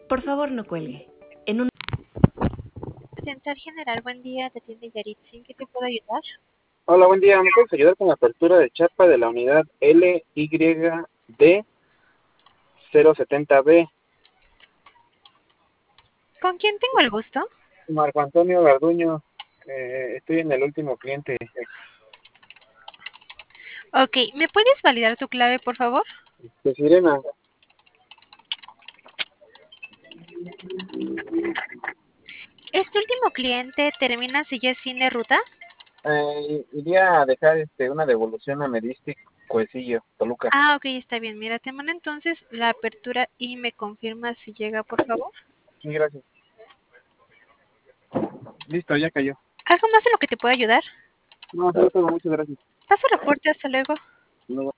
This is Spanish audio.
Por favor, no cuelgue. En un... Central General, buen día, te atiende Yaritzi, ¿en qué te puedo ayudar? Hola, buen día. ¿Me puedes ayudar con la apertura de chapa de la unidad LYD 070B? ¿Con quién tengo el gusto? Marco Antonio Garduño. Estoy en el último cliente. Ok, ¿me puedes validar tu clave, por favor? De Sirena. ¿Este último cliente termina si ya es fin de ruta? Iría a dejar una devolución a Medistic, Cuecillo, Toluca. Ah, ok, está bien. Mira, te mando entonces la apertura y me confirmas si llega, por favor. Sí, gracias. Listo, ya cayó. ¿Algo más en lo que te pueda ayudar? No, solo todo. Muchas gracias. Paso reporte, hasta luego. Luego.